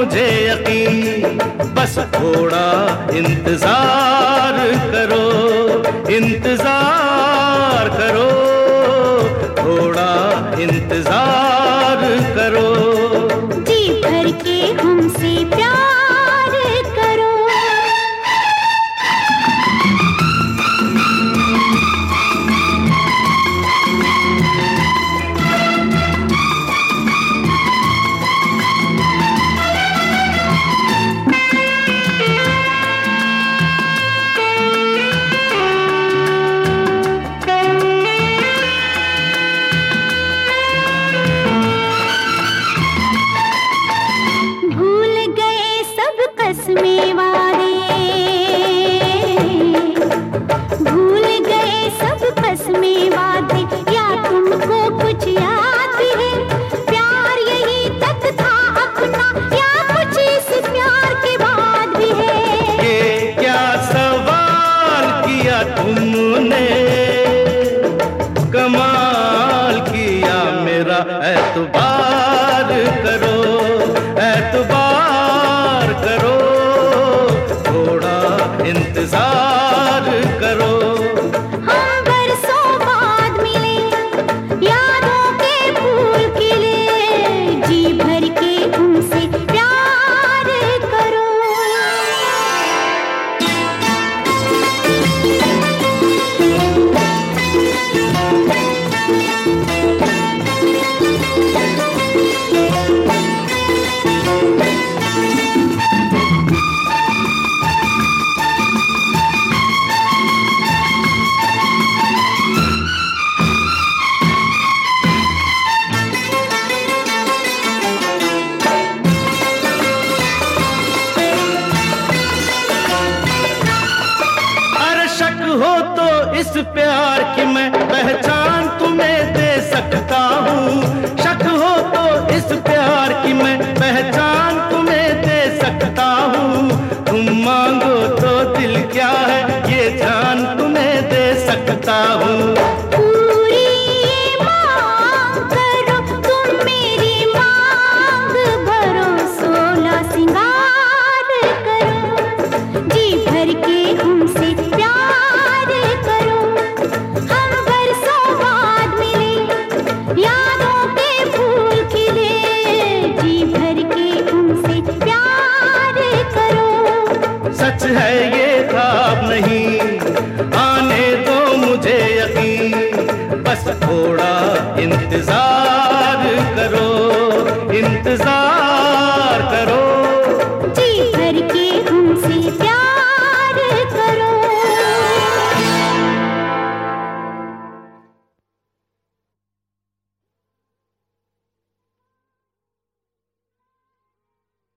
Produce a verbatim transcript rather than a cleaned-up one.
मुझे यकीन, बस थोड़ा इंतजार करो, इंतजार करो, थोड़ा इंतजार करो। जी भर के हमसे प्यार करो। कसमें वादे, भूल गए सब कसमें वादे, या तुमको कुछ याद है? प्यार यही तक था अपना, या कुछ इस प्यार के बाद भी है? ये क्या सवाल किया तुमने, कमाल किया मेरा एतबार करो, एतबार करो, थोड़ा इंतजार करो। हम बरसों बाद मिले, यादों के फूल खिले, जी भर के हमसे प्यार करो। हो तो इस प्यार की मैं पहचान तुम्हें दे सकता हूँ, शक हो तो इस प्यार की मैं पहचान तुम्हें दे सकता हूँ। तुम मांगो तो दिल क्या है ये जान तुम्हें दे सकता हूँ। पूरी मांग करो तुम मेरी मांग भरो, सोलह सिंगार करो, जी भर के हमसे प्यार करो। हम बरसों बाद मिले, यादों के फूल खिले, जी भर के हमसे प्यार करो। सच है ये ख्वाब नहीं, आने दो मुझे यकीन, बस थोड़ा इंतजार